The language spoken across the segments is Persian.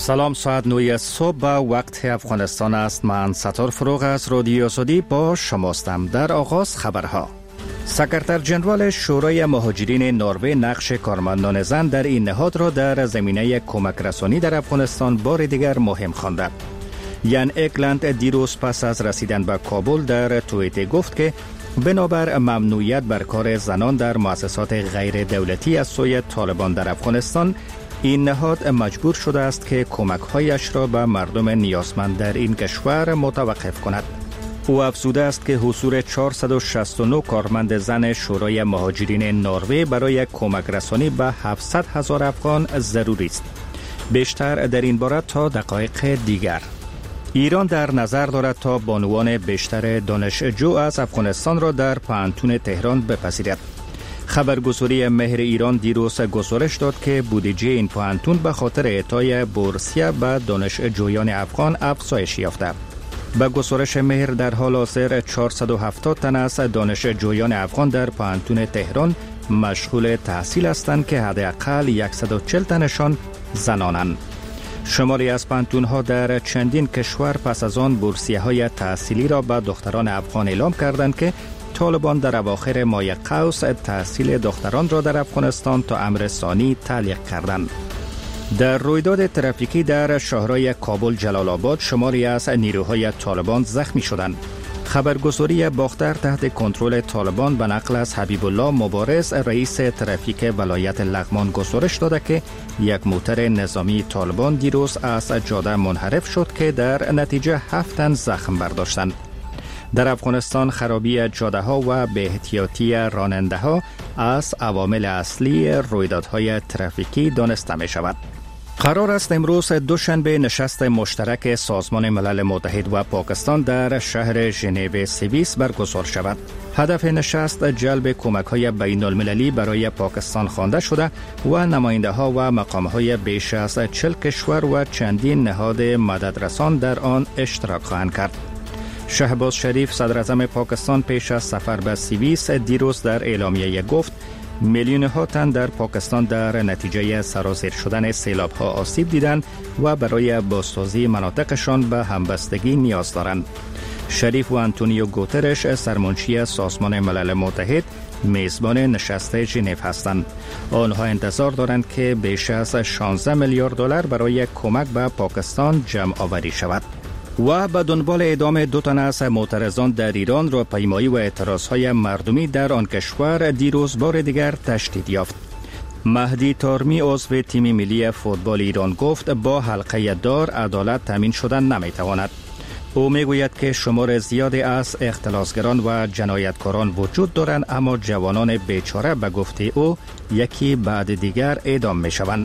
سلام، ساعت 9 صبح وقت افغانستان است. من ستار فروغ از رادیو آزادی با شماستم. در آغاز خبرها. سکرتر جنرال شورای مهاجرین نروژ نقش کارمندان زن در این نهاد را در زمینه کمک رسانی در افغانستان بار دیگر مهم خوانده. یان اکلند دیروز پس از رسیدن به کابل در توییت گفت که بنابر ممنوعیت بر کار زنان در مؤسسات غیر دولتی از سوی طالبان در افغانستان، این نهاد مجبور شده است که کمک‌هایش را به مردم نیازمند در این کشور متوقف کند. او افزوده است که حضور 469 کارمند زن شورای مهاجرین نروژ برای کمک رسانی به 700,000 افغان ضروری است. بیشتر در این باره تا دقایق دیگر. ایران در نظر دارد تا بانوان بیشتر دانشجو از افغانستان را در پانتون تهران بپذیرد. خبرگزاری مهر ایران دیروز گزارش داد که بودجه این پانتون به خاطر اعطای بورسیه به دانشجویان افغان افزایش یافته. به گزارش مهر در حال حاضر 470 تن از دانشجویان افغان در پانتون تهران مشغول تحصیل هستند که حداقل 140 تنشان زنانند. شماری از پانتون‌ها در چندین کشور پس از آن بورسیه‌های تحصیلی را به دختران افغان اعلام کردند که طالبان در اواخر ماه قوس تحصیل دختران را در افغانستان تا امر ثانی تعلیق کردند. در رویداد ترافیکی در شهرهای کابل جلال آباد شماری از نیروهای طالبان زخمی شدند. خبرگزاری باختر تحت کنترل طالبان به نقل از حبیب الله مبارز رئیس ترافیک ولایت لغمان گزارش داده که یک موتر نظامی طالبان دیروز از جاده منحرف شد که در نتیجه 7 تن زخم برداشتند. در افغانستان خرابی جاده ها و بی‌احتیاطی راننده ها از عوامل اصلی رویدادهای ترافیکی دانسته می شود. قرار است امروز دوشنبه نشست مشترک سازمان ملل متحد و پاکستان در شهر ژنو سوئیس برگزار شود. هدف نشست جلب کمک‌های بین‌المللی برای پاکستان خوانده شده و نماینده‌ها و مقام‌های بیش از 40 کشور و چندین نهاد مددرسان در آن اشتراک خواهند کرد. شهباز شریف صدر اعظم پاکستان پیش از سفر به سوئیس دیروز در اعلامیه گفت میلیون‌ها تن در پاکستان در نتیجه سرازیر شدن سیلاب‌ها آسیب دیدند و برای بازسازی مناطقشان به همبستگی نیاز دارند. شریف و آنتونیو گوترش سرمنشی سازمان ملل متحد میزبان نشست ژنو هستند. آنها انتظار دارند که بیش از 16 میلیارد دلار برای کمک به پاکستان جمع آوری شود. و به دنبال اعدام 2 تن از معترضان در ایران راهپیمایی و اعتراضهای مردمی در آن کشور دیروز بار دیگر تشدید یافت. مهدی تارمی عضو تیم ملی فوتبال ایران گفت با حلقه دار عدالت تامین شدن نمیتواند. او میگوید که شمار زیادی از اختلاسگران و جنایتکاران وجود دارند، اما جوانان بیچاره به گفته او یکی بعد دیگر اعدام میشوند.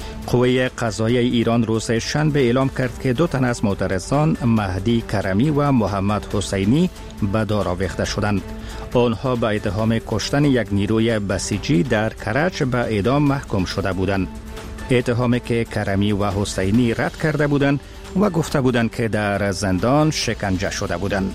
قوه قضاییه ایران روز شنبه اعلام کرد که 2 تن از معترضان مهدی کرمی و محمد حسینی به دار آویخته شدند. آنها به اتهام کشتن یک نیروی بسیجی در کرج به اعدام محکوم شده بودند. اتهامی که کرمی و حسینی رد کرده بودند و گفته بودند که در زندان شکنجه شده بودند.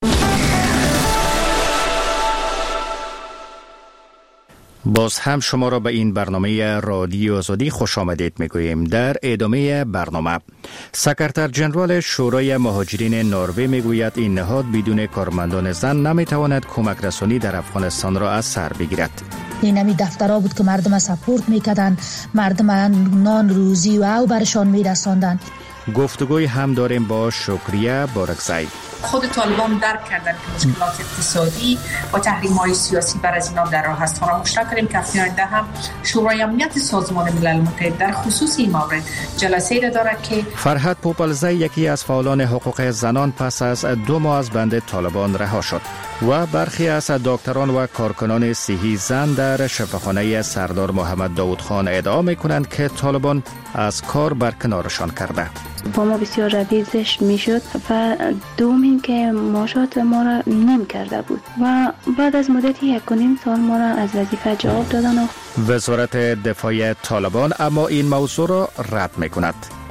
باز هم شما را به این برنامه رادیو آزادی خوش آمدید میگوییم. در ادامه برنامه سکرتر جنرال شورای مهاجرین نروژ میگوید این نهاد بدون کارمندان زن نمیتواند کمک رسانی در افغانستان را از سر بگیرد. این همی دفترها بود که مردم سپورت میکردن، مردم نان روزی و او برشان میرساندن. گفتگوی هم داریم با شکریه بارکزی. خود طالبان درک کردن که مشکلات اقتصادی و تحریم‌های سیاسی بر از اینا در راه است. ما مشتاق کردیم که هفته آینده هم شورای امنیت سازمان ملل متحد در خصوص این مورد جلسه‌ای را دارد که فرهاد پوپلزی یکی از فعالان حقوق زنان پس از 2 ماه از بند طالبان رها شد و برخی از دکتران و کارکنان صحی زن در شفاخانه سردار محمد داود خان ادعا می‌کنند که طالبان از کار برکنارشان کرده. با ما بسیار رویزش میشد و دوم که معاشات ما را نمی کرده بود و بعد از مدتی 1.5 سال ما را از وظیفه جواب دادن. وزارت دفاع طالبان اما این موضوع را رد میکند.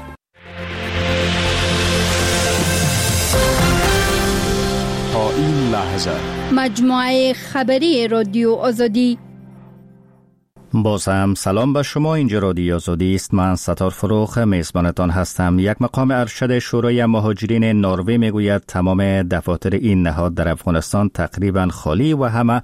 تا این لحظه مجموعه خبری رادیو آزادی باز هم سلام به شما. اینجا رادیو آزادی است. من ستار فروغ میزبانتان هستم. یک مقام ارشد شورای مهاجرین نروژ میگوید تمام دفاتر این نهاد در افغانستان تقریبا خالی و همه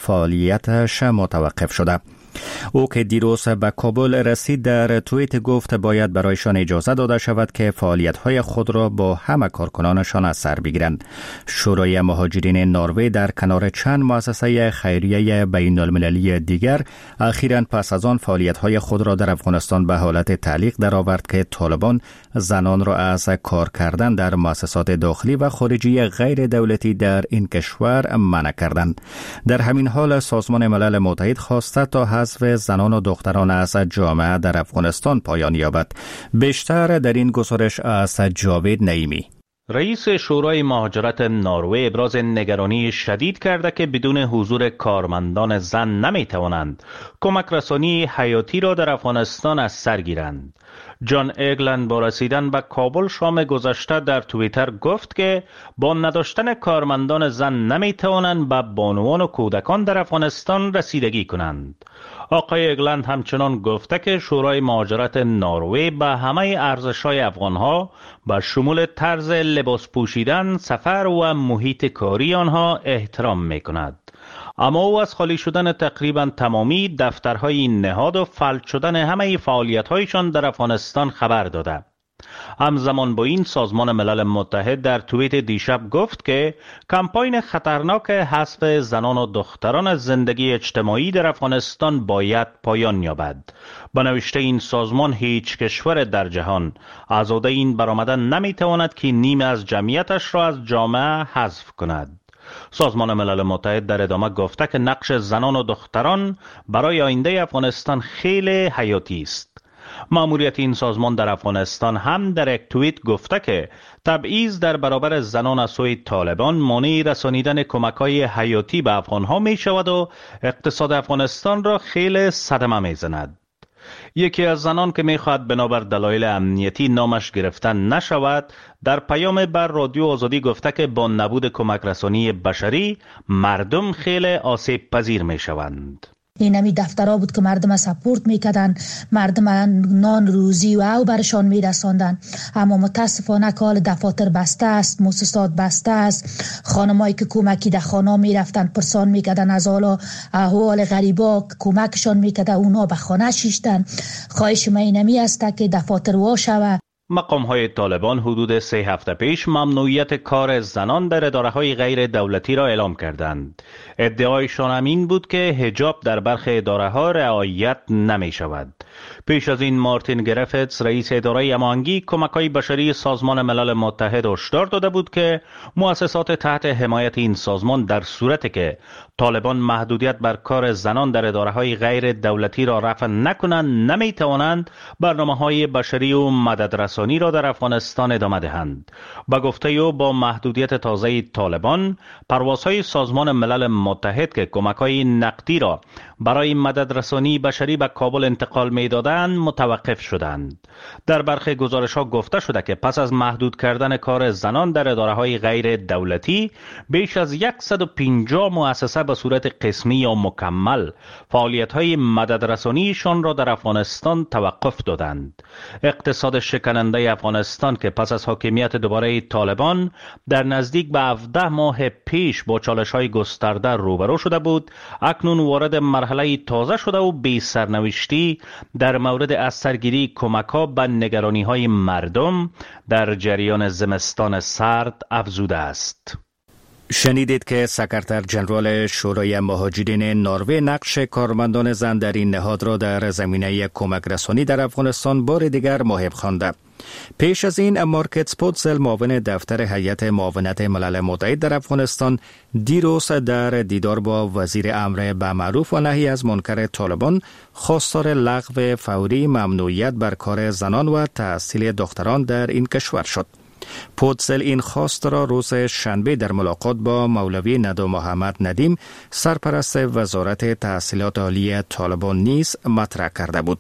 فعالیتش متوقف شده. او که دیروز به کابل رسید در توییت گفت باید برایشان اجازه داده شود که فعالیت‌های خود را با همه کارکنانشان از سر بگیرند. شورای مهاجرین نروژ در کنار چند مؤسسه خیریه بین المللی دیگر اخیراً پس از آن فعالیت‌های خود را در افغانستان به حالت تعلیق درآورد که طالبان زنان را از کار کردن در مؤسسات داخلی و خارجی غیر دولتی در این کشور منع کردند. در همین حال سازمان ملل متحد خواسته تا حذف زنان و دختران از جامعه در افغانستان پایان یابد. بیشتر در این گزارش از جاوید نعیمی. رئیس شورای مهاجرت نروژ ابراز نگرانی شدید کرده که بدون حضور کارمندان زن نمیتوانند کمک رسانی حیاتی را در افغانستان از سر گیرند. جان اگلند با رسیدن به کابل شام گذشته در توییتر گفت که با نداشتن کارمندان زن نمیتوانند به بانوان و کودکان در افغانستان رسیدگی کنند. آقای اگلند همچنان گفته که شورای مهاجرت نروژ به همه ارزش‌های افغان‌ها به شمول طرز لباس پوشیدن، سفر و محیط کاری آنها احترام می‌کند. اما او از خالی شدن تقریبا تمامی دفترهای این نهاد و فلج شدن همه فعالیت‌هایشان در افغانستان خبر داده. همزمان با این سازمان ملل متحد در توییت دیشب گفت که کمپاین خطرناک حذف زنان و دختران از زندگی اجتماعی در افغانستان باید پایان یابد. با نوشته این سازمان هیچ کشور در جهان آزاده این برآمدن نمیتواند که نیمه از جمعیتش را از جامعه حذف کند. سازمان ملل متحد در ادامه گفته که نقش زنان و دختران برای آینده افغانستان خیلی حیاتی است. مأموریت این سازمان در افغانستان هم در یک توییت گفته که تبعیض در برابر زنان از سوی طالبان مانع رسانیدن کمک‌های حیاتی به افغان‌ها می شود و اقتصاد افغانستان را خیلی صدمه می زند. یکی از زنان که می‌خواهد بنابر دلایل امنیتی نامش گرفتن نشود در پیام بر رادیو آزادی گفته که با نبود کمک رسانی بشری مردم خیلی آسیب پذیر می‌شوند. این همی دفترها بود که مردم سپورت میکردن، مردم نان روزی و او برشان میرساندن. اما متاسفانه کال دفاتر بسته است، مؤسسات بسته است. خانمایی که کمکی در خانه میرفتن پرسان میکردن از احوال غریبا، کمکشان میکرد، اونا به خانه شیشتن. خواهش من اینمی است که دفاتر وا شود. مقام‌های طالبان حدود 3 هفته پیش ممنوعیت کار زنان در اداره‌های غیر دولتی را اعلام کردند. ادعایشان همین بود که حجاب در برخی اداره‌ها رعایت نمی‌شود. پیش از این مارتین گرفتس رئیس اداره امانگی کمک‌های بشری سازمان ملل متحد هشدار داده بود که مؤسسات تحت حمایت این سازمان در صورتی که طالبان محدودیت بر کار زنان در اداره‌های غیر دولتی را رفع نکنند نمی‌توانند برنامه‌های بشری و مددرسانی را در افغانستان ادامه دهند. با گفته او با محدودیت تازه طالبان پروازهای سازمان ملل متحد که کمک‌های نقدی را برای مددرسانی بشری به کابل انتقال می‌دادند متوقف شدند. در برخی گزارش‌ها گفته شده که پس از محدود کردن کار زنان در اداره‌های غیر دولتی بیش از 150 مؤسسه به صورت قسمی یا مکمل فعالیت‌های مددرسانیشان را در افغانستان توقف دادند. اقتصاد شکننده افغانستان که پس از حاکمیت دوباره طالبان در نزدیک به 17 ماه پیش با چالش‌های گسترده روبرو شده بود، اکنون وارد مرحله تازه شده و بی سرنوشتی در مورد از سرگیری کمک‌ها به نگرانی‌های مردم در جریان زمستان سرد افزوده است. شنیدید که سکرتر جنرال شورای مهاجرین نروژ نقش کارمندان زن در این نهاد را در زمینه کمک رسانی در افغانستان بار دیگر محب خوانده. پیش از این مارکت پوتزل معاون دفتر هیئت معاونت ملل متحد در افغانستان دیروز در دیدار با وزیر امر به معروف و نهی از منکر طالبان خواستار لغو فوری ممنوعیت بر کار زنان و تحصیل دختران در این کشور شد. پوتزل این خواست را روز شنبه در ملاقات با مولوی ندو محمد ندیم سرپرست وزارت تحصیلات عالی طالبان نیز مطرح کرده بود.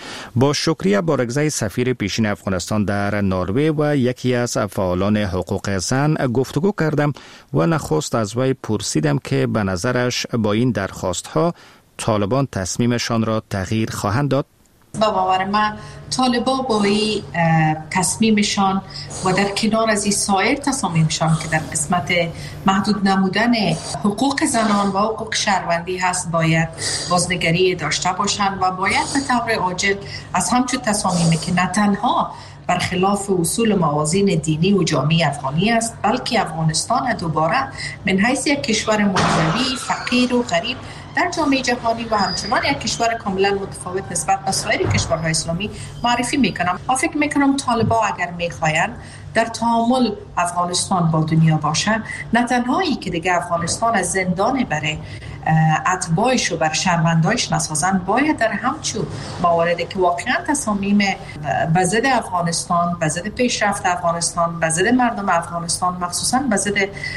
با شکریه بارگزای سفیر پیشین افغانستان در نروژ و یکی از فعالان حقوق زن گفتگو کردم و نخست از وی پرسیدم که به نظرش با این درخواست ها طالبان تصمیمشان را تغییر خواهند داد؟ با باور من طالبا با این تصمیمشان و در کنار از این سایر تصامیمشان که در قسمت محدود نمودن حقوق زنان و حقوق شهروندی هست باید بازنگری داشته باشند و باید به طور عاجل از همچون تصامیمی که نه تنها برخلاف اصول موازین دینی و جامعه افغانی است بلکه افغانستان دوباره من حیث یک کشور مولوی فقیر و غریب در جامعه جهانی و همچنان یک کشور کاملا متفاوت نسبت به سایر کشورهای اسلامی معرفی میکنم. و فکر میکنم طالبا اگر میخواین در تعامل افغانستان با دنیا باشن، نه تنهایی که دیگه افغانستان از زندان برای اتباعش و بر شهروندایش نسازن، باید در همچون مواردی که واقعا تصامیم به ضد افغانستان، به ضد پیشرفت افغانستان، به ضد مردم افغانستان، مخصوصا به ضد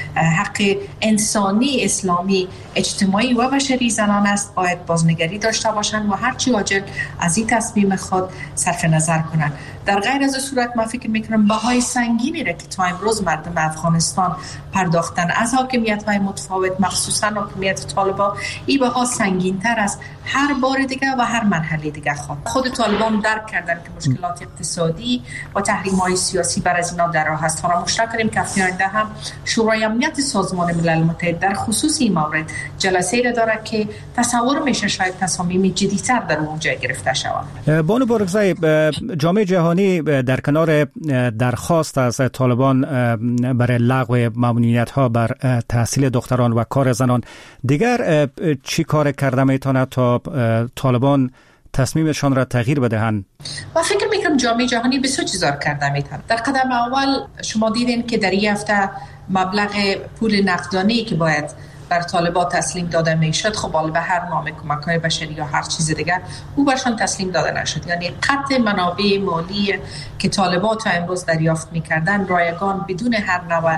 حق انسانی، اسلامی، اجتماعی و بشری زنان است، باید بازنگری داشته باشند و هرچی عاجل از این تصمیم خود صرف نظر کنند. در غیر از صورت من فکر میکنم بهای سنگینی را که تا امروز مردم افغانستان پرداختن از حاکمیت‌های متفاوت، مخصوصا حاکمیت طالبان، این بها سنگین‌تر است هر بار دیگه و هر مرحله دیگه. خود طالبان درک کردن که مشکلات اقتصادی و تحریم‌های سیاسی بر از اینا در راه است. فراموش نکنیم که هفته آینده هم شورای امنیت سازمان ملل متحد در خصوص این مورد جلسه را داره که تصور میشه شاید تصامیم جدی‌تر در اونجا گرفته شود. بانو بارگزای، جامعه جهانی در کنار درخواست از طالبان برای لغو ممنوعیت‌ها بر تحصیل دختران و کار زنان، دیگر چی کار کرده میتونه تا طالبان تصمیمشان را تغییر بدهند؟ و فکر میکنم جامعه جهانی بسیار چیزا کرده میتونه. در قدم اول شما دیدین که در این هفته مبلغ پول نقدانی که باید بر طالبان تسلیم داده میشد، خب به هر نام کمک‌های بشری یا هر چیز دیگر او برشان تسلیم داده نشد. یعنی قطع منابع مالی که طالبان تا امروز دریافت میکردن رایگان بدون هر نوع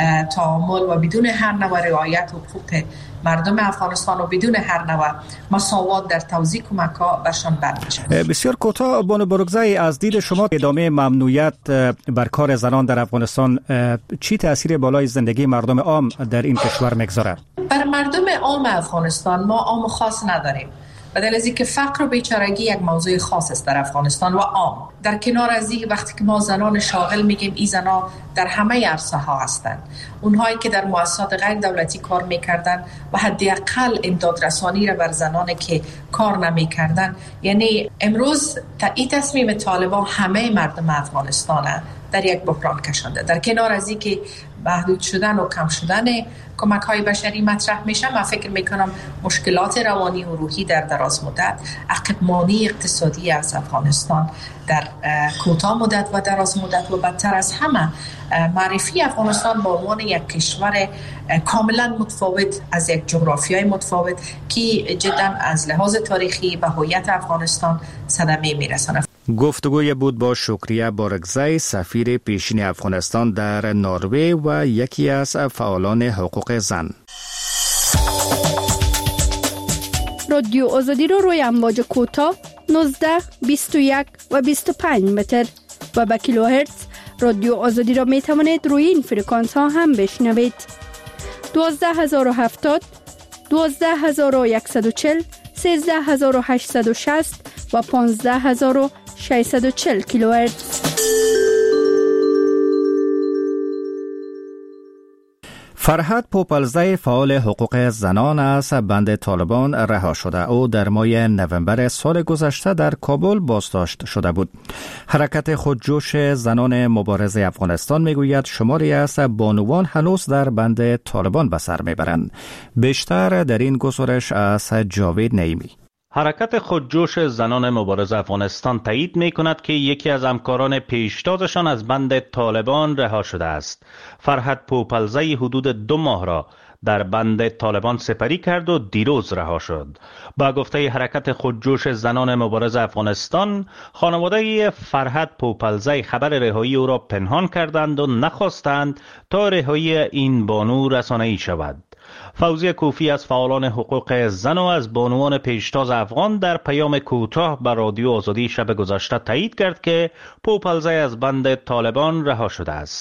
تعامل و بدون هر نوع رعایت حقوق مردم افغانستان و بدون هر نوع مساوات در توزیع کمک‌ها برشان برمی‌شد. بسیار کوتاه بانو بارگزای، از دید شما ادامه ممنوعیت بر کار زنان در افغانستان چی تأثیر بالای زندگی مردم عام در این کشور میگذارد؟ بر مردم عام افغانستان ما عام خاص نداریم. بدل از اینکه فقر و بیچارگی یک موضوع خاص است در افغانستان و عام. در کنار از این وقتی که ما زنان شاغل میگیم، این زنان در همه عرصه ها هستند. اونهایی که در مؤسسات غیر دولتی کار میکردن و حداقل امداد رسانی را بر زنانی که کار نمیکردن، یعنی امروز این تصمیم طالبان همه مردم افغانستان در یک بحران کشانده. در کنار از این که محدود شدن و کم شدن کمک‌های بشری مطرح میشه، من فکر میکنم مشکلات روانی و روحی در دراز مدت، عقب‌مانی اقتصادی از افغانستان در کوتاه مدت و دراز مدت و بدتر از همه معرفی افغانستان به عنوان یک کشور کاملا متفاوت از یک جغرافیای متفاوت که جدا از لحاظ تاریخی به هویت افغانستان صدمه میرسانه. گفتگوی بود با شکریه بارگزای، سفیر پیشین افغانستان در نروژ و یکی از فعالان حقوق زن. رادیو آزادی رو روی امواج کوتاه 19، 21 و 25 متر و با کیلوهرتز رادیو آزادی را می توانید روی این فرکانس ها هم بشنوید. 12070، 12140، 13860 و 15640 کیلوهرتز. فرهاد پوپلزی، فعال حقوق زنان از بند طالبان رها شده. او در ماه نوامبر سال گذشته در کابل بازداشت شده بود. حرکت خودجوش زنان مبارز افغانستان میگوید شماری از بانوان هنوز در بند طالبان به سر میبرند. بیشتر در این گزارش از جاوید نعیمی. حرکت خودجوش زنان مبارز افغانستان تایید می کند که یکی از همکاران پیشتازشان از بند طالبان رها شده است. فرهاد پوپلزی حدود 2 ماه را در بند طالبان سپری کرد و دیروز رها شد. با گفته حرکت خودجوش زنان مبارز افغانستان، خانواده فرهاد پوپلزی خبر رهایی او را پنهان کردند و نخواستند تا رهایی این بانو رسانه‌ای شود. فوزی کوفی از فعالان حقوق زن و از بانوان پیشتاز افغان در پیام کوتاه به رادیو آزادی شب گذشته تایید کرد که پوپلزی از بند طالبان رها شده است.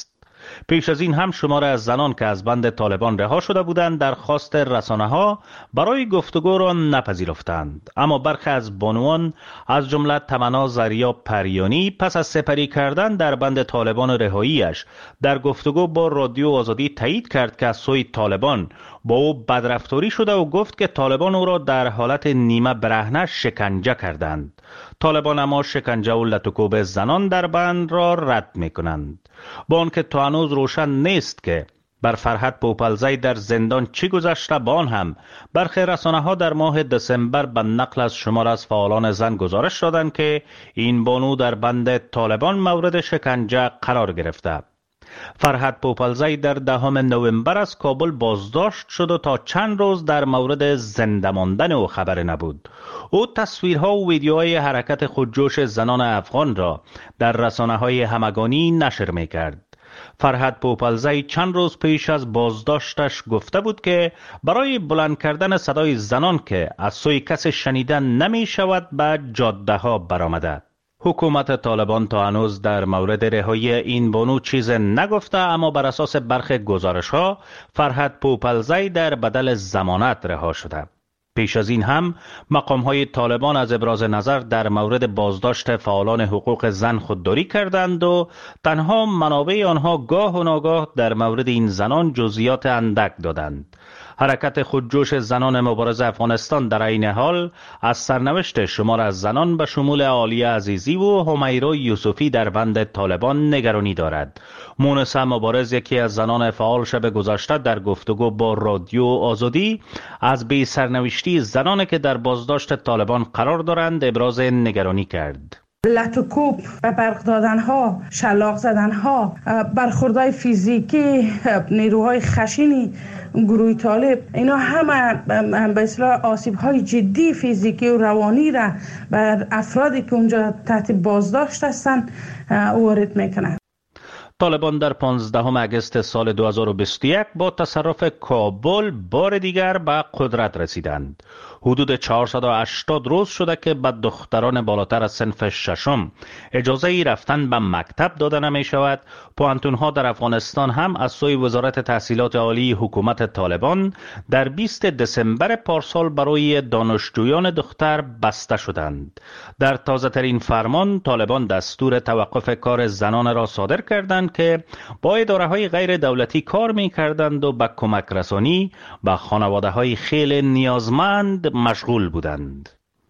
پیش از این هم شمار از زنان که از بند طالبان رها شده بودند درخواست رسانه‌ها برای گفتگو را نپذیرفتند، اما برخی از بانوان از جمله تمنا زریا پریانی پس از سپری کردن در بند طالبان و رهاییش در گفتگو با رادیو آزادی تایید کرد که از سوی طالبان با او بدرفتاری شده و گفت که طالبان او را در حالت نیمه برهنه شکنجه کردند. طالبان اما شکنجه و لطوکوب زنان در بند را رد می کنند. با آنکه تا هنوز روشن نیست که بر فرهاد پوپلزی در زندان چی گذشته، با آن هم برخی رسانه‌ها در ماه دسامبر به نقل از شمار از فعالان زن گزارش دادند که این بانو در بند طالبان مورد شکنجه قرار گرفته. فرهاد پوپلزی در 10 نوامبر از کابل بازداشت شد و تا چند روز در مورد زنده ماندن او خبر نبود. او تصویرها و ویدیوهای حرکت خودجوش زنان افغان را در رسانه‌های همگانی نشر می‌کرد. فرهاد پوپلزی چند روز پیش از بازداشتش گفته بود که برای بلند کردن صدای زنان که از سوی کس شنیدن نمی شود به جاده ها برآمده. حکومت طالبان تا هنوز در مورد رهایی این بانو چیز نگفته، اما بر اساس برخی گزارش‌ها فرهاد پوپلزی در بدل ضمانت رها شده. پیش از این هم مقام‌های طالبان از ابراز نظر در مورد بازداشت فعالان حقوق زن خودداری کردند و تنها منابع آنها گاه و ناگاه در مورد این زنان جزئیات اندک دادند. حرکت خودجوش زنان مبارز افغانستان در این حال از سرنوشت شمار از زنان به شمول عالیه عزیزی و همیرا یوسفی در بند طالبان نگرانی دارد. مونسه مبارز، یکی از زنان فعال، شب گذشته در گفتگو با رادیو آزادی از بی سرنوشتی زنانی که در بازداشت طالبان قرار دارند ابراز نگرانی کرد. لطوکوب و برق دادن ها، شلاق زدن ها، برخوردهای فیزیکی نیروهای خشنی گروه طالب، اینا همه به اصطلاح آسیب های جدی فیزیکی و روانی را بر افرادی که اونجا تحت بازداشت هستند وارد میکنند. طالبان در 15 آگوست سال 2021 با تصرف کابل بار دیگر به قدرت رسیدند. حدود 480 روز شده که به دختران بالاتر از صنف ششم اجازه رفتن به مکتب داده نمی شود. پوهنتون‌ها در افغانستان هم از سوی وزارت تحصیلات عالی حکومت طالبان در 20 دسامبر پارسال برای دانشجویان دختر بسته شدند. در تازه ترین فرمان طالبان دستور توقف کار زنان را صادر کردند که با اداره‌های غیر دولتی کار می‌کردند و به کمک رسانی به خانواده‌های خیلی نیازمند مشغول بودند.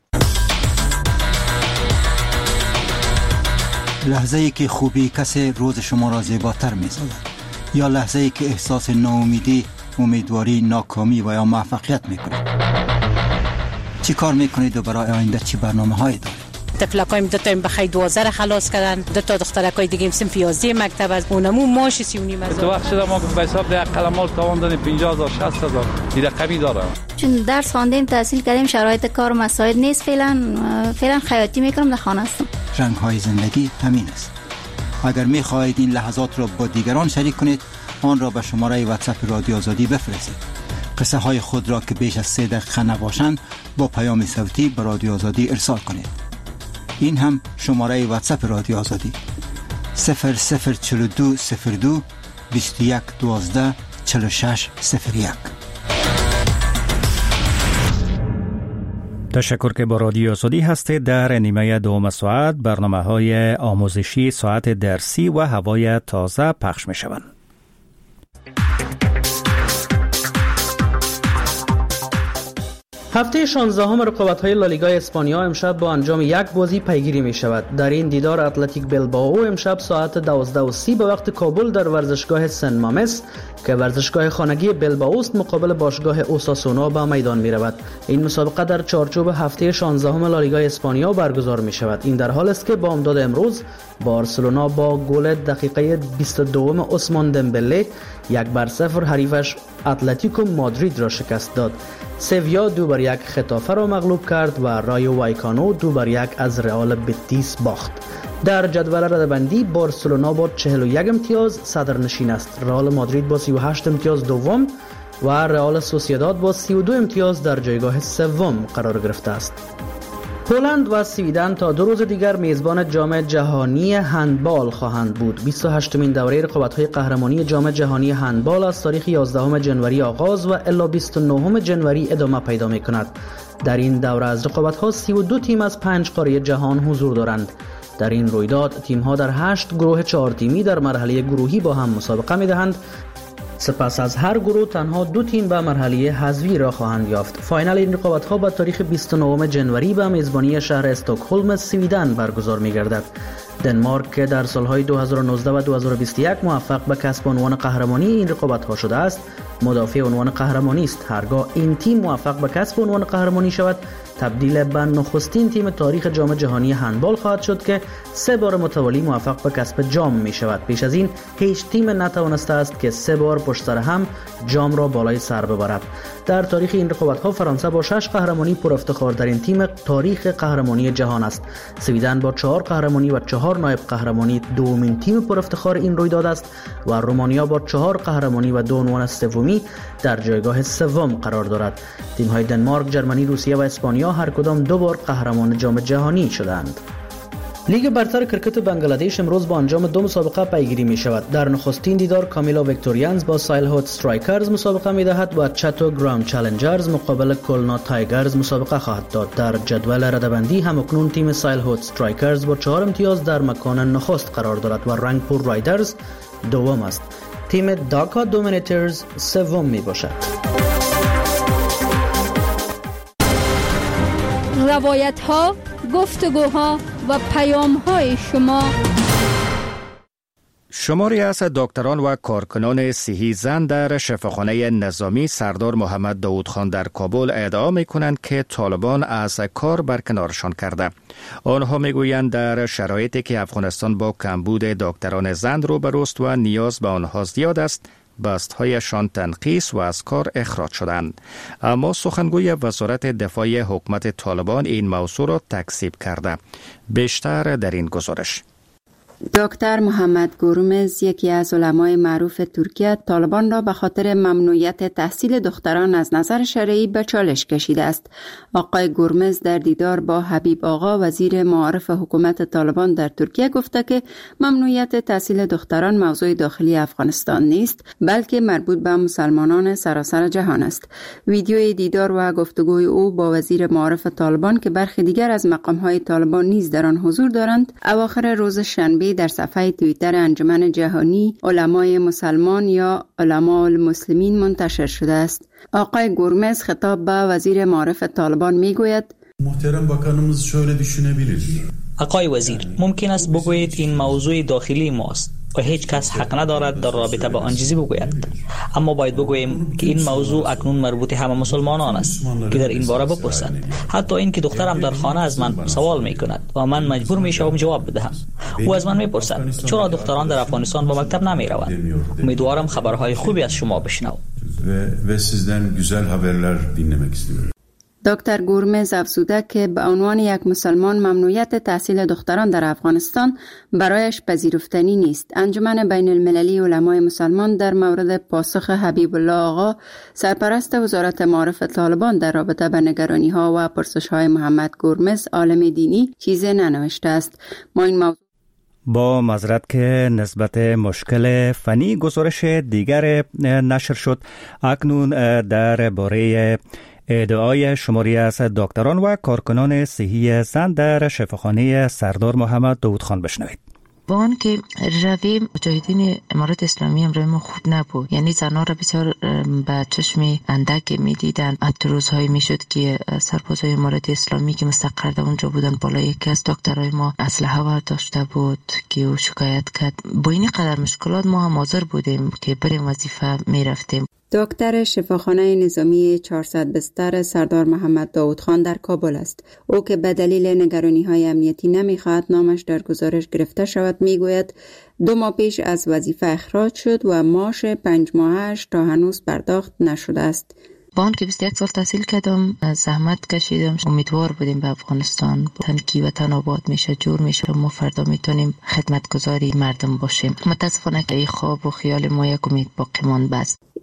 لحظه‌ای که خوبی کسی روز شما را زیباتر می‌سازد، یا لحظه‌ای که احساس ناامیدی، امیدواری، ناکامی و یا موفقیت می‌کنید. چی کار می‌کنید و برای آینده چی برنامه‌هایی دارید؟ تفلکایم دو تا بخیر 12 خلاص کردن، دو تا دخترکای دیگه صنف 11 مکتب از اونمو ماش 39,000. تو وقت شده ما به حساب ده قلمال تاوان دادیم 50,000 60,000 این رقمی داره. چون درس خواندیم تحصیل کردیم شرایط کار مساعد نیست، فعلا خیاطی میکنم در خانه هستم. رنگ‌های زندگی همین است. اگر می‌خواهید این لحظات را با دیگران شریک کنید، آن را به شماره واتساپ رادیو آزادی بفرستید. قصه های خود را که بیش از 3 دقیقه نباشند با پیام صوتی به رادیو آزادی ارسال کنید. این هم شماره واتساپ رادیو آزادی 004202 2112 4601. تشکر که با رادیو آزادی هستید. در نیمه دوم ساعت برنامه‌های آموزشی، ساعت درسی و هوای تازه پخش می‌شوند. هفته 16 رقابت‌های لالیگا اسپانیا امشب با انجام یک بازی پیگیری می‌شود. در این دیدار اتلتیک بلبائو امشب ساعت 12:30 به وقت کابل در ورزشگاه سن مامس که ورزشگاه خانگی بلبائوست مقابل باشگاه اوساسونا به میدان می‌رود. این مسابقه در چارچوب هفته 16 لالیگا اسپانیا برگزار می‌شود. این در حالی است که با امداد امروز بارسلونا با گل دقیقه 22 عثمان دمبله 1-0 حریفش اتلتیکو مادرید را شکست داد. سویا 2-1 خطافه را مغلوب کرد و رایو وایکانو 2-1 از رئال بتیس باخت. در جدول رده‌بندی بارسلونا با 41 امتیاز صدرنشین است. رئال مادرید با 38 امتیاز دوم و رئال سوسییداد با 32 امتیاز در جایگاه سوم قرار گرفته است. پولند و سویدن تا 2 روز دیگر میزبان جام جهانی هندبال خواهند بود. 28مین دوره رقابت‌های قهرمانی جام جهانی هندبال از تاریخ 11 جنوری آغاز و الی 29 جنوری ادامه پیدا می‌کند. در این دوره از رقابت‌ها 32 تیم از 5 قاره جهان حضور دارند. در این رویداد تیم‌ها در 8 گروه 4 تیمی در مرحله گروهی با هم مسابقه می‌دهند. سپس از هر گروه تنها 2 تیم به مرحله حذفی را خواهند یافت. فاینال این رقابت‌ها با تاریخ 29 جنوری به میزبانی شهر استکهلم سویدن برگزار می‌گردد. دنمارک که در سالهای 2019 و 2021 موفق به کسب عنوان قهرمانی این رقابت‌ها شده است، مدافع عنوان قهرمانی است. هرگاه این تیم موفق به کسب عنوان قهرمانی شود، تبدیل به نخستین تیم تاریخ جام جهانی هندبال خواهد شد که 3 بار متوالی موفق به کسب جام می شود. پیش از این هیچ تیم نتوانسته است که 3 بار پشت سر هم جام را بالای سر ببرد. در تاریخ این رقابت‌ها فرانسه با 6 قهرمانی پر افتخار در این تیم تاریخ قهرمانی جهان است. سویدن با 4 قهرمانی و 4 نایب قهرمانی دومین تیم پر افتخار این رویداد است و رومانیا با 4 قهرمانی و 2 عنوان سومی در جایگاه سوم قرار دارد. تیم‌های دنمارک، ژرمنی، روسیه و اسپانیا هر کدام 2 بار قهرمان جام جهانی شدند. لیگ برتر کرکت بنگلادش امروز با انجام 2 مسابقه پیگیری می شود. در نخستین دیدار کامیلا ویکتوریانز با سایل هوت استرایکرز مسابقه می دهد و چاتو گرام چالنجرز مقابل کلنا تایگرز مسابقه خواهد داد. در جدول رده‌بندی هم اکنون تیم سایل هوت استرایکرز با 4 امتیاز در مکان نخست قرار دارد و رنگپور رایدرز دوم است. تیم داکا دومینیترز سوم می باشد. روایت ها، گفتگوها و پیام های شماری از دکتران و کارکنان صحی زن در شفاخانه نظامی سردار محمد داود خان در کابل ادعا می کنند که طالبان از کار برکنارشان کرده. آنها می گویند در شرایطی که افغانستان با کمبود دکتران زن روبروست و نیاز به آنها زیاد است، بستهایشان تنقیص و از کار اخراج شدند. اما سخنگوی وزارت دفاع حکومت طالبان این موضوع را تکذیب کرده. بیشتر در این گزارش. دکتر محمد گورمز، یکی از علمای معروف ترکیه، طالبان را به خاطر ممنوعیت تحصیل دختران از نظر شرعی به چالش کشیده است. آقای گورمز در دیدار با حبیب آقا، وزیر معارف حکومت طالبان در ترکیه، گفته که ممنوعیت تحصیل دختران موضوع داخلی افغانستان نیست، بلکه مربوط به مسلمانان سراسر جهان است. ویدیوی دیدار و گفتگوی او با وزیر معارف طالبان که برخی دیگر از مقام‌های طالبان نیز در آن حضور دارند، اواخر روز شنبه در صفحه توییتر انجمن جهانی علمای مسلمان یا علماء المسلمین منتشر شده است. آقای گورمز خطاب به وزیر معارف طالبان میگوید: محترم bakanımız şöyle düşünebilir. آقای وزیر، ممکن است بگویید این موضوع داخلی ماست و هیچ کس حق ندارد در رابطه با آن چیزی بگوید، اما باید بگوییم که این موضوع اکنون مربوط همه مسلمانان است که در این باره بپرسند. حتی این که دخترم در خانه از من سوال می کند و من مجبور می شوم جواب بدهم. او از من می پرسد چرا دختران در افغانستان به مکتب نمی روند. امیدوارم خبرهای خوبی از شما بشنوم. و sizden güzel haberler dinlemek istiyorum. دکتر گورمز افزوده که به عنوان یک مسلمان ممنوعیت تحصیل دختران در افغانستان برایش پذیرفتنی نیست. انجمن بین المللی علمای مسلمان در مورد پاسخ حبیب الله آقا، سرپرست وزارت معارف طالبان، در رابطه با نگرانی ها و پرسش های محمد گورمز عالم دینی چیزی ننوشته است. ما این موضوع با معذرت که نسبت مشکل فنی گزارش دیگر نشر شد، اکنون در باره ادعای شماری از دکتران و کارکنان صحی زن در شفاخانه سردار محمد داود خان بشنوید. با آن که روی مجاهدین امارات اسلامی هم روی ما خوب نبود، یعنی زنها را بسیار به چشم اندک می دیدن. حتی روزهایی می شد که سربازای امارات اسلامی که مستقر در اونجا بودن، بالا یکی از دکترای ما اسلحه برداشته بود که او شکایت کرد. با این قدر مشکلات ما هم حاضر بودیم که بریم وظیفه می رفتیم. دکتر شفاخانه نظامی 400 بستر سردار محمد داود خان در کابل است. او که به دلیل نگرانی‌های امنیتی نمی‌خواهد نامش در گزارش گرفته شود، میگوید 2 ماه پیش از وظیفه اخراج شد و معاش 5 ماهش تا هنوز پرداخت نشده است. با آن که 21 سال تحصیل کردم، زحمت کشیدم، امیدوار بودیم به افغانستان تنکی وطن آباد میشه، جور میشه، ما فردا میتونیم خدمتگزاری مردم باشیم. متاسفانه که این خواب و خیال ما یک امید باقی مانده است.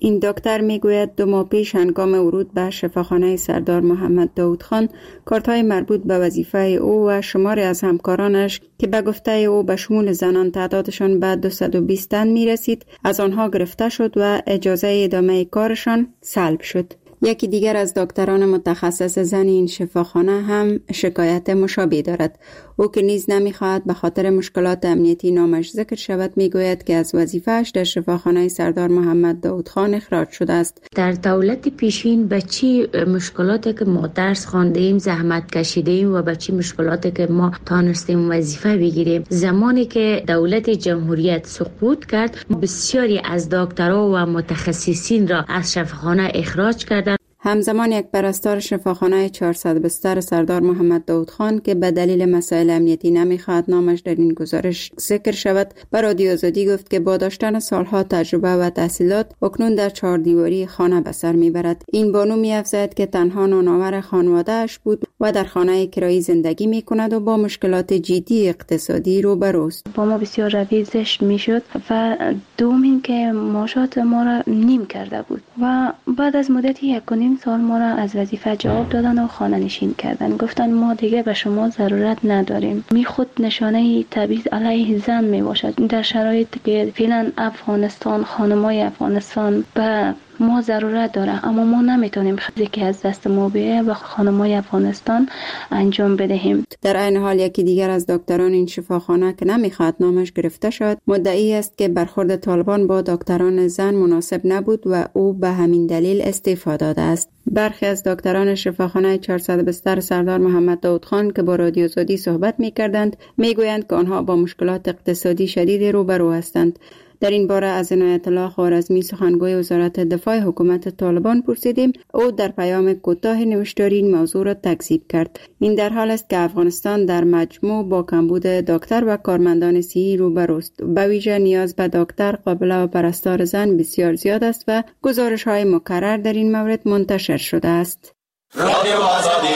این دکتر میگوید 2 ماه پیش هنگام ورود به شفاخانه سردار محمد داود خان کارت‌های مربوط به وظیفه او و شماری از همکارانش که به گفته او به شمول زنان تعدادشان به 220 تن میرسید از آنها گرفته شد و اجازه ادامه کارشان سلب شد. یکی دیگر از دکتران متخصص زن این شفاخانه هم شکایت مشابه دارد. او که نیز نمیخواهد به خاطر مشکلات امنیتی نامش ذکر شود میگوید که از وظیفه‌اش در شفاخانه سردار محمد داود خان اخراج شده است. در دولت پیشین به چی مشکلاتی که ما درس خواندیم زحمت کشیدیم و به چی مشکلاتی که ما تانستیم وظیفه بگیریم، زمانی که دولت جمهوریت سقوط کرد بسیاری از دکترها و متخصصین را از شفاخانه اخراج کردند. همزمان یک پرستار شفاخانه 400 بستر سردار محمد داود خان که به دلیل مسائل امنیتی نمیخواهد نامش در این گزارش ذکر شود به رادیو آزادی گفت که با داشتن سالها تجربه و تحصیلات اکنون در 4 دیواری خانه به سر میبرد. این بانو می‌افزاید که تنها نانآور خانواده‌اش بود و در خانه کرایی زندگی میکند و با مشکلات جدی اقتصادی روبروست. با ما بسیار روی زشت میشد و دومین که معاشات ما را نیم کرده بود و بعد از مدتی 1.5 سال ما را از وظیفه جواب دادن و خانه نشین کردن. گفتن ما دیگه به شما ضرورت نداریم. می خود نشانه تبعیض علیه زن می باشد. در شرایطی که فعلا افغانستان، خانمای افغانستان به ما ضرورت داره اما ما نمیتونیم خیلی که از دست ما بیه و خانمای افغانستان انجام بدهیم. در این حال یکی دیگر از دکتران این شفاخانه که نمیخواد نامش گرفته شد مدعی است که برخورد طالبان با دکتران زن مناسب نبود و او به همین دلیل استعفا داده است. برخی از دکتران شفاخانه 400 بستر سردار محمد داود خان که با رادیو آزادی صحبت میکردند میگویند که آنها با مشکلات اقتصادی شدید روبرو هستند. در این باره از عنایت الله خوارزمی سخنگوی وزارت دفاع حکومت طالبان پرسیدیم. او در پیام کوتاه نوشتاری این موضوع را تکذیب کرد. این در حال است که افغانستان در مجموع با کمبود دکتر و کارمندان صحی روبروست. به ویژه نیاز به دکتر، قابله و پرستار زن بسیار زیاد است و گزارش‌های مکرر در این مورد منتشر شده است. رادیو آزادی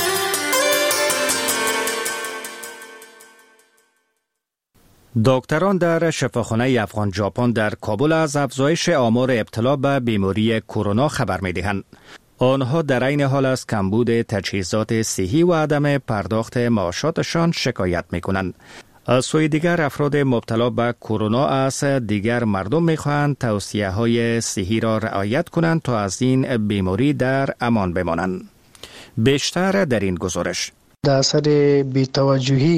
دکتران در شفاخانه افغان ژاپن در کابل از افزایش آمار ابتلا به بیماری کرونا خبر می‌دهند. آنها در این حال از کمبود تجهیزات صحی و عدم پرداخت معاشاتشان شکایت می‌کنند. از سوی دیگر افراد مبتلا به کرونا از دیگر مردم می‌خواهند توصیه‌های صحی را رعایت کنند تا از این بیماری در امان بمانند. بیشتر در این گزارش. در اثر بی‌توجهی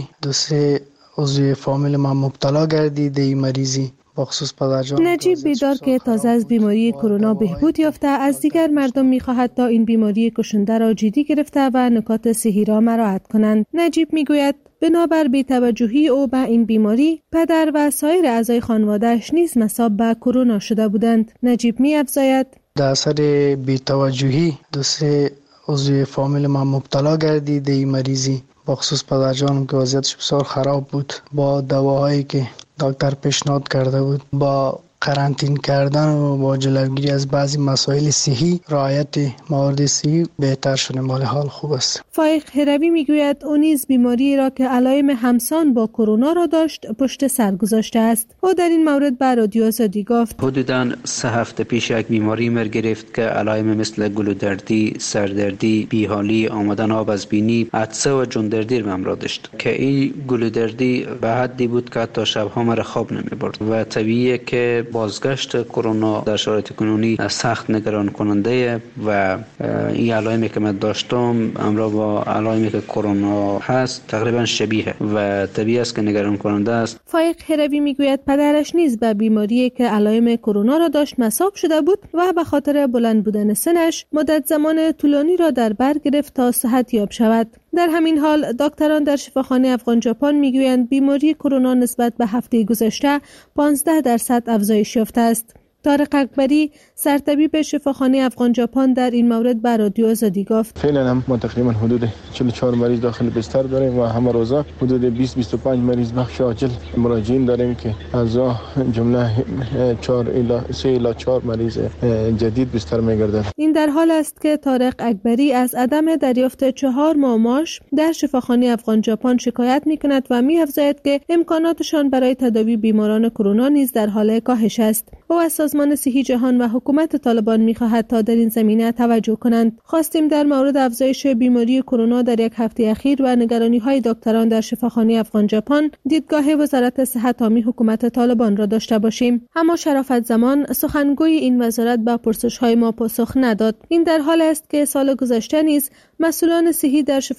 عضو فامیل من مبتلا گردید این مریضی بخصوص پدرجان. نجیب بیدار که تازه از بیماری کرونا بهبود یافته از دیگر مردم می‌خواهد تا این بیماری کشنده را جدی گرفته و نکات صحی را مراعات کنند. نجیب میگوید بنابر بی‌توجهی او به این بیماری پدر و سایر اعضای خانواده‌اش نیز مصاب به کرونا شده بودند. نجیب می‌افزاید در اثر بی‌توجهی عضو فامیل من مبتلا گردید این مریضی بخصوص پدرجانم که وضعیتش بسیار خراب بود با دواهایی که دکتر پیشنهاد کرده بود با قرنطین کردن و با جلوگیری از بعضی مسائل صحی رعایت موارد صحی بهتر شده. مال حال خوب است. فایق هروی میگوید او نیز بیماری را که علائم همسان با کرونا را داشت پشت سر گذاشته است. او در این مورد بر رادیو آزادی گفت حدوداً 3 هفته پیش یک بیماری مر گرفت که علائم مثل گلودردی، سردردی، بیحالی، آمدن آب از بینی، عطسه و جوندردی را داشت که این گلودردی به حدی بود که حتی شب‌ها مرا خواب نمی‌برد و طبیعیه که بازگشت کرونا در شرایط کنونی سخت نگران کننده و این علائمی که من داشتم همراه با علائمی که کرونا هست تقریبا شبیه و طبیعی است که نگران کننده است. فایق هروی میگوید پدرش نیز به بیماری که علائم کرونا را داشت مصاب شده بود و به خاطر بلند بودن سنش مدت زمان طولانی را در بر گرفت تا صحت یاب شود. در همین حال دکتران در شفاخانه افغان ژاپن میگویند بیماری کرونا نسبت به هفته گذشته 15% افزایش یافته است. طارق اکبری سرطبیب شفاخانه افغان ژاپن در این مورد بر رادیو آزادی گفت فعلا هم ما تقریبا حدود 44 مریض داخل بستر داریم و همه روزا حدود 20-25 مریض بخش عاجل مراجعین داریم که از جمله 3 الی 4 مریض جدید بستر میگردند. این در حال است که طارق اکبری از عدم دریافت 4 ماه معاش در شفاخانه افغان ژاپن شکایت میکند و می‌افزاید که امکاناتشان برای تداوی بیماران کرونا نیز در حال کاهش است. او از سازمان صحی جهان و حکومت طالبان می‌خواهد تا در این زمینه توجه کنند. خواستیم در مورد افزایش بیماری کرونا در یک هفته اخیر و نگرانی‌های دکتران در شفاخانه افغان ژاپن دیدگاه وزارت صحت عامی حکومت طالبان را داشته باشیم. اما شرافت زمان سخنگوی این وزارت به پرسش‌های ما پاسخ نداد. این در حال است که سال گذشته نیز مسئولان صحی در